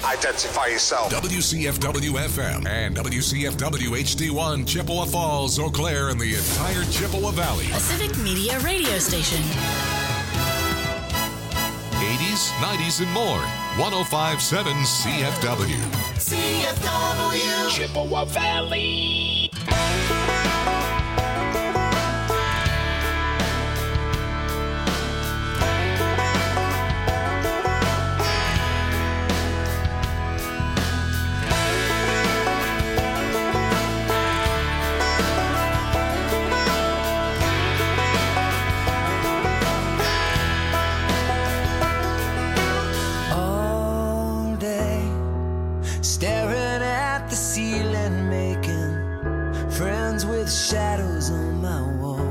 Identify yourself. WCFW-FM and WCFW-HD1, Chippewa Falls, Eau Claire, and the entire Chippewa Valley. A civic media radio station. 80s, 90s, and more. 105.7 CFW. CFW. Chippewa Valley. Shadows on my wall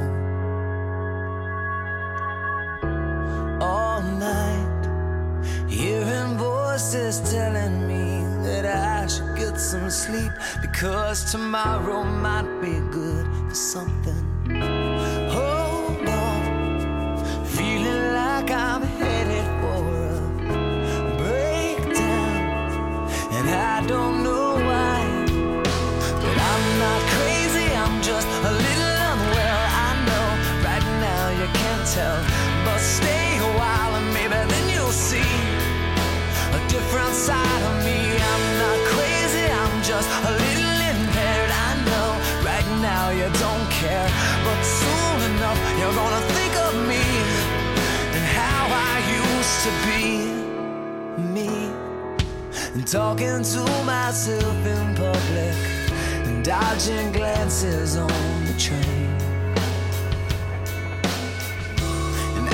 all night, hearing voices telling me that I should get some sleep, because tomorrow might be good for something. Hold on, feeling like I'm headed for a breakdown, and I don't know why, but I'm not crazy, I'm just a little unwell. I know right now you can't tell, but stay a while and maybe then you'll see a different side of me. I'm not crazy, I'm just a little impaired. I know right now you don't care, but soon enough you're gonna think of me and how I used to be me, and talking to myself in public, dodging glances on the train. And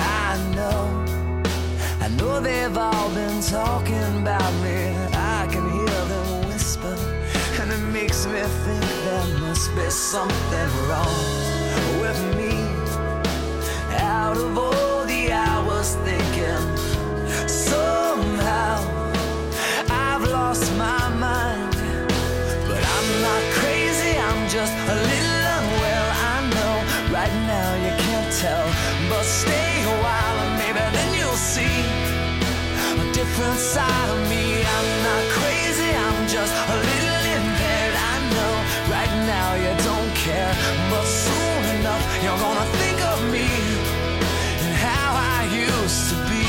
I know they've all been talking about me. I can hear them whisper, and it makes me think there must be something wrong with me. Out of all the hours thinking, somehow I've lost my mind. But I'm not crazy, I'm just a little unwell. I know right now you can't tell, but stay a while and maybe then you'll see a different side of me. I'm not crazy, I'm just a little impaired. I know right now you don't care, but soon enough you're gonna think of me and how I used to be.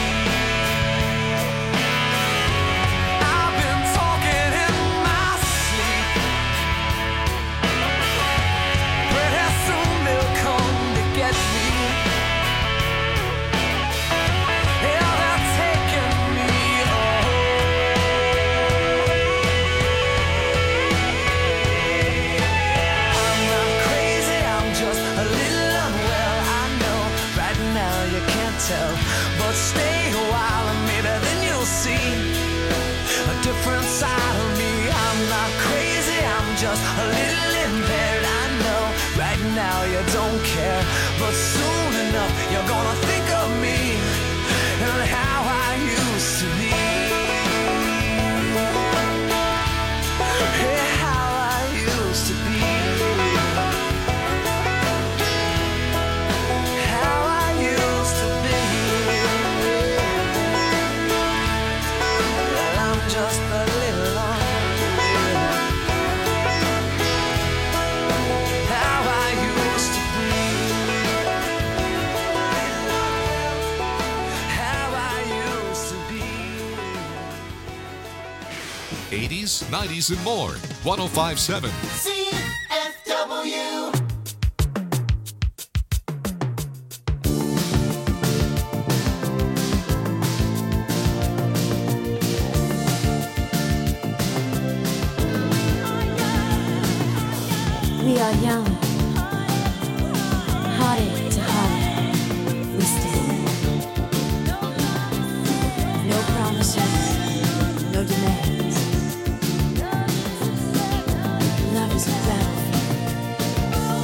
But stay a while and maybe then you'll see a different side of me. I'm not crazy, I'm just a little impaired. I know right now you don't care, but soon enough you're gonna think of me and how I used to be. Yeah, how I used to be. '80s, '90s, and more. 105.7 CFW. We are young, heartache to heartache, we stand. No promises, no demands. Love is a battlefield.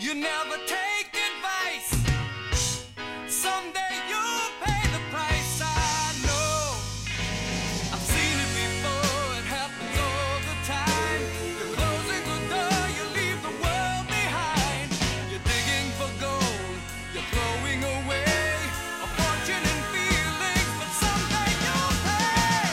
You never take advice. Someday you'll pay the price. I know. I've seen it before. It happens all the time. You're closing the door. You leave the world behind. You're digging for gold. You're throwing away a fortune and feelings, but someday you'll pay.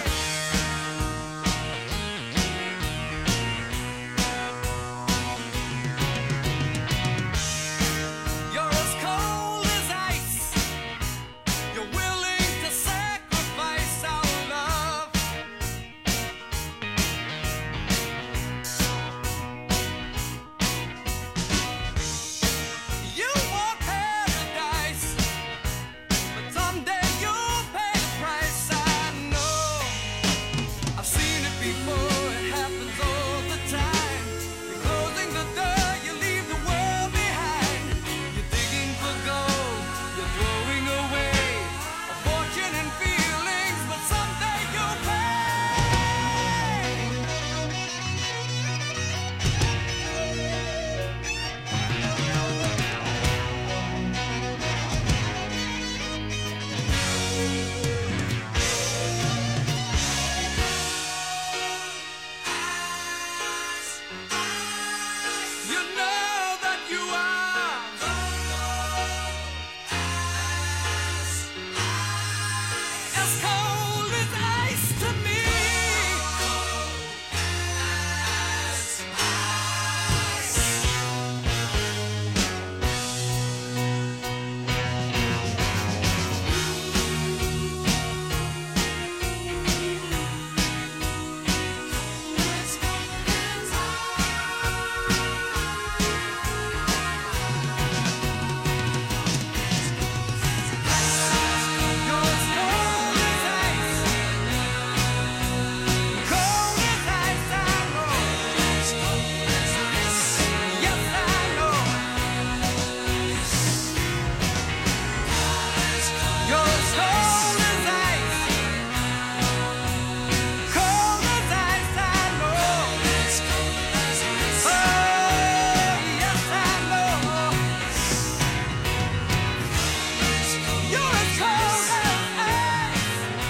You're as cold as ice. You're willing to sacrifice our love. You want paradise, but someday you'll pay the price. I know. I've seen it before. It happens all the time. You're closing the door. You leave the world behind. You're digging for gold. You're throwing away a fortune and feelings, but someday you'll pay. You know that you are as cold as ice to me. You're as cold as ice. Cold as ice, I know. Yes, I know. You're as cold as ice. Cold as ice, I know. Oh, yes, I know. You're as cold as ice.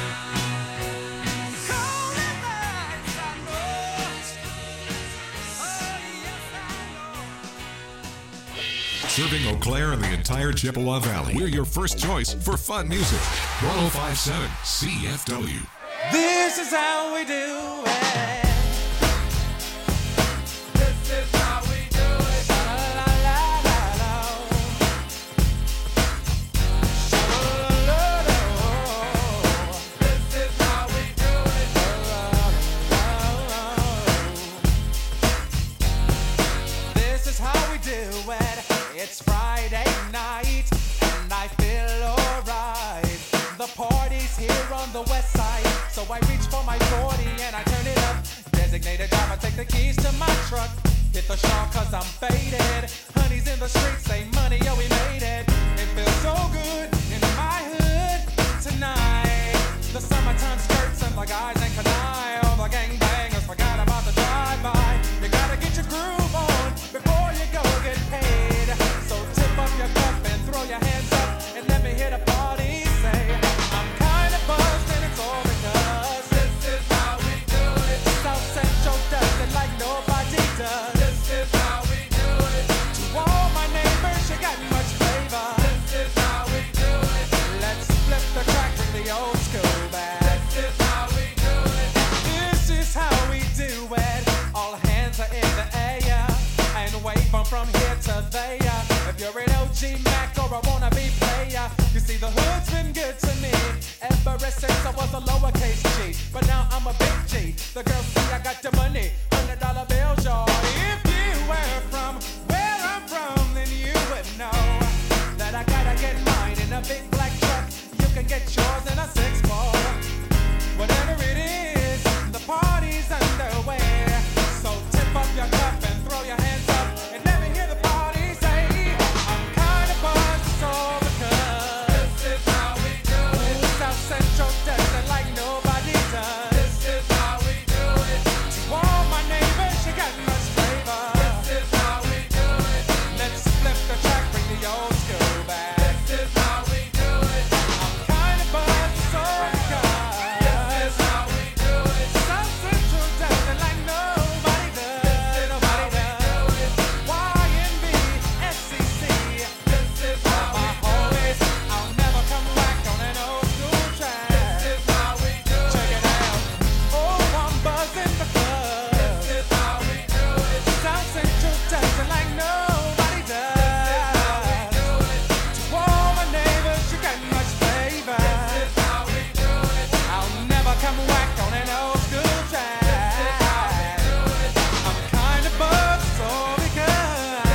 Cold as ice, I know. Oh, yes, I know. Serving Eau Claire and the entire Chippewa Valley. We're your first choice for fun music. 1057 CFW. This is how we do it. This is how we do it. La la la la la. This is how we do it. This is how we do it. It's Friday night and I feel alright. The party's here on the west side, so I reach for my 40 and I turn it up. Designated driver, take the keys to my truck. Hit the shawl cause I'm faded. Honey's in the streets, say money, yo, we made it. It feels so good in my hood tonight. The summertime skirts and the guys ain't canine. All the gangbangers forgot about the drive-by. You gotta get your groove on before you go get paid. So tip up your cup and throw your hands up and let me hear the party say, I'm kinda buzzed and it's all because this is how we do it. South Central does it like nobody does. This is how we do it. To all my neighbors, you got much flavor. This is how we do it. Let's flip the crack with the old school bag. This is how we do it. This is how we do it. All hands are in the air and wave from here to there. If you're an OG Mac or a wannabe player, you see the hood's been good to me ever since I was a lowercase G. But now I'm a big G. The girls see I got the money, $100 bills, y'all. If you were from where I'm from, then you would know that I gotta get mine in a big black truck. You can get yours in a 6-4. Whatever it is, the party's underway. So tip up your cup and throw your hands up and let me hear the party say, I'm kinda buzzed, it's all because this is how we do it. South Central does it like nobody does. This is how we do it. To all my neighbors, you got does it like nobody does. To all my neighbors, you got much flavor. This is how we do it. I'll never come whack on an old school track. This is how we do it. I'm kind of buzzed, so because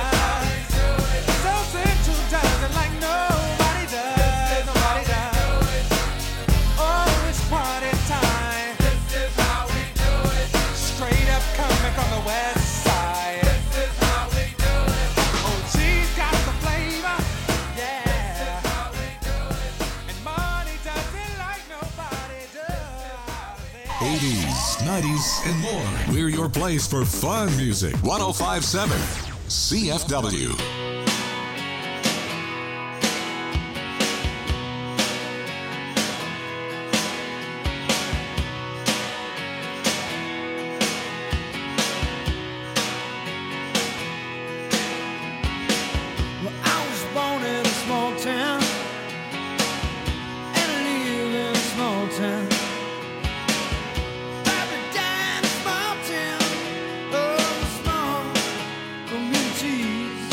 so Central does it like nobody does. Nobody does. Oh, it's party time. This is how we do it. Straight up coming from the west side. This is how we do it. Oh, she's got the flavor, yeah. This is how we do it. And money does it like nobody does. 80s, 90s, and more. We're your place for fun music. 1057 CFW. Well, I was born in a small town and I live in a small town. Probably die in a small town. Oh, small communities.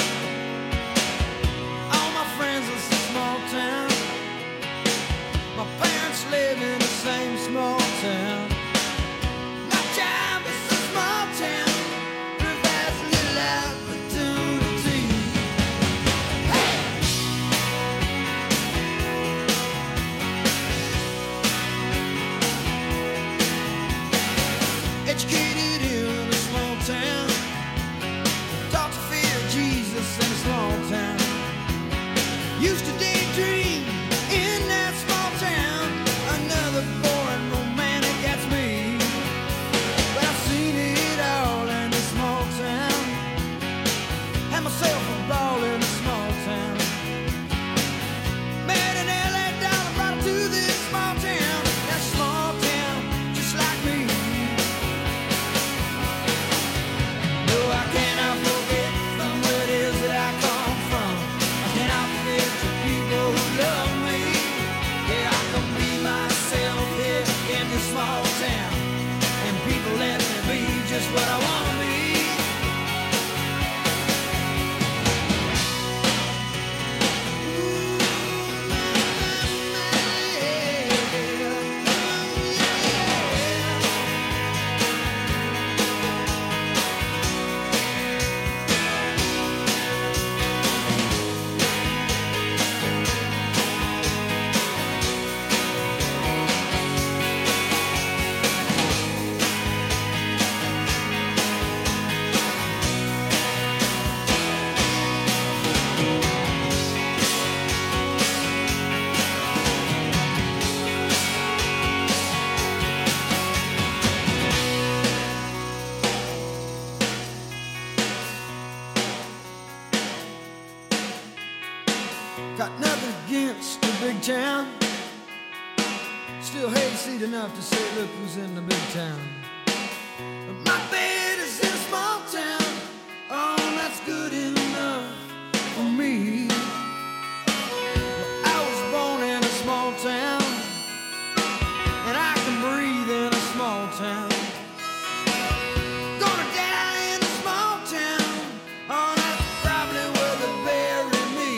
All my friends are from small town. My parents live in the same small town. My job is a small town. Provides a little opportunity. Educated in a small town, taught to fear Jesus in a small town. Used to daydream in that small town. Another boring romantic, that's me. But I've seen it all in a small town. Had myself a ball in a small town. Met an LA dollar, brought him to this small town. That small town, just like me. No, I cannot forget from where it is that I come from. I cannot forget the people who love me. Yeah, I can be myself here in this small town, and people let me be just what I want to be. Got nothing against the big town. Still hayseed enough to say, look who's in the big town. But my bed is in a small town. Oh, that's good enough for me. Well, I was born in a small town, and I can breathe in a small town. Gonna die in a small town. Oh, that's probably where they bury me.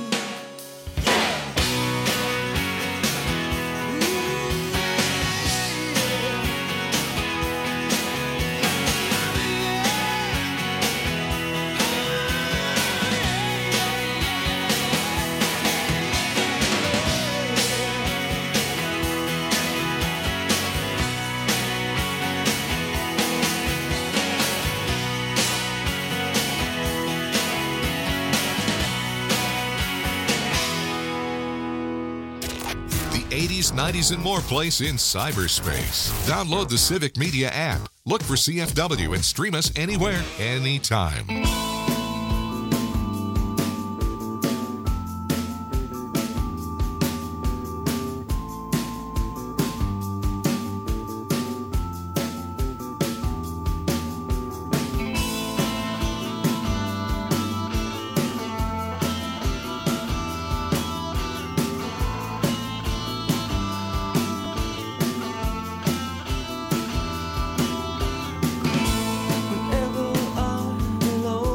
The 80s, 90s, and more place in cyberspace. Download the Civic Media app. Look for CFW and stream us anywhere, anytime. Whenever I'm alone,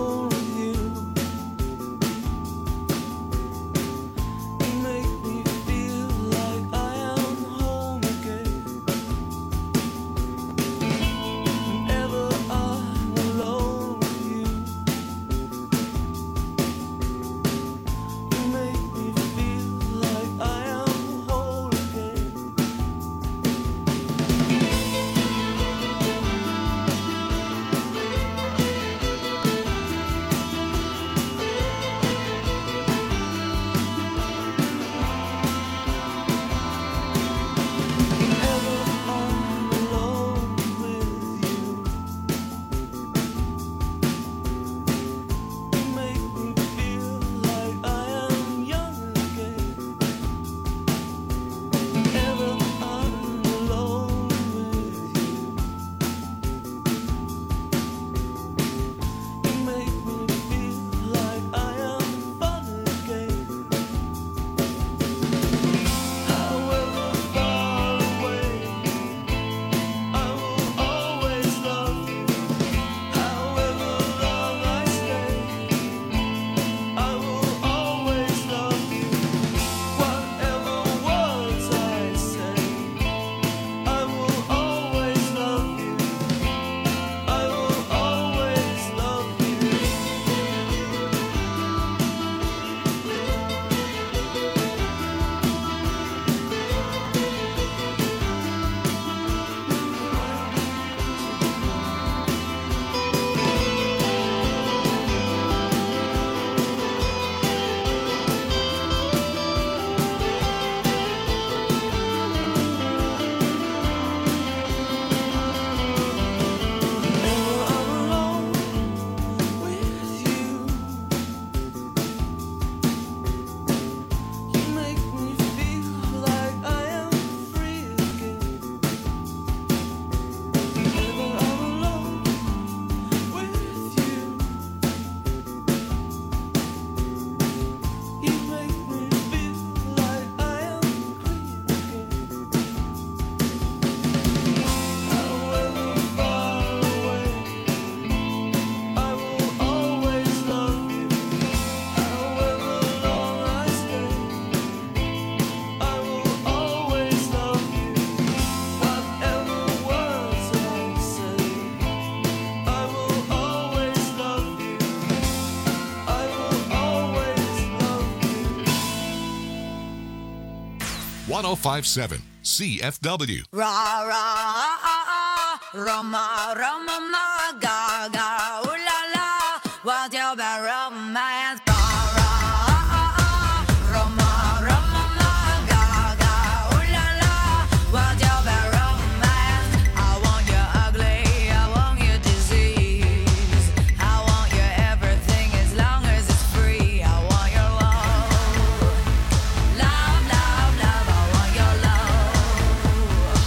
1057 CFW. Ra ra Roma Roma ma ga ga ooh la la, what's your bad romance? Ra ra Roma Roma ma ga ga ooh la la, what's your bad romance? I want you ugly, I want you disease, I want you everything as long as it's free. I want your love, love, love, love. I want your love.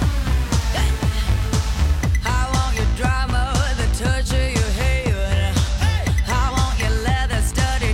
I want your drama, the touch of your hair. I want your leather studded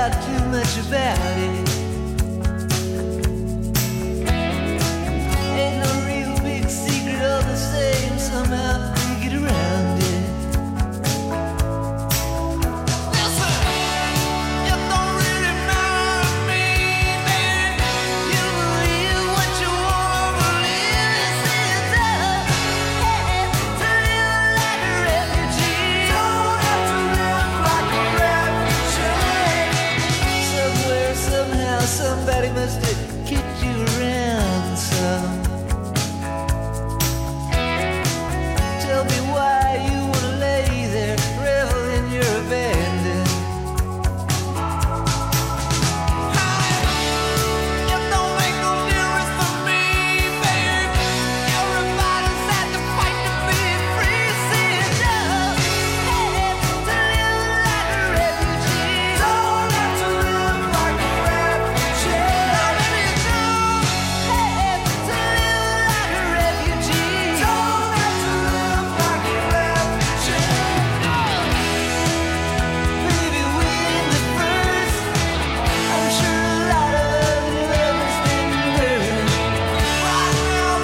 out too much about it.